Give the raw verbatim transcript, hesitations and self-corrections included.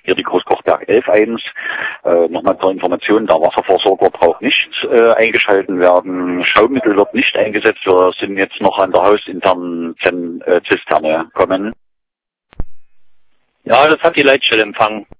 hier die Großkochberg elf eins. Äh, Nochmal zur Information, der Wasserversorger braucht nicht äh, eingeschalten werden. Schaumittel wird nicht eingesetzt. Wir sind jetzt noch an der hausinternen Zen äh, Zisterne kommen. Ja, das hat die Leitstelle empfangen.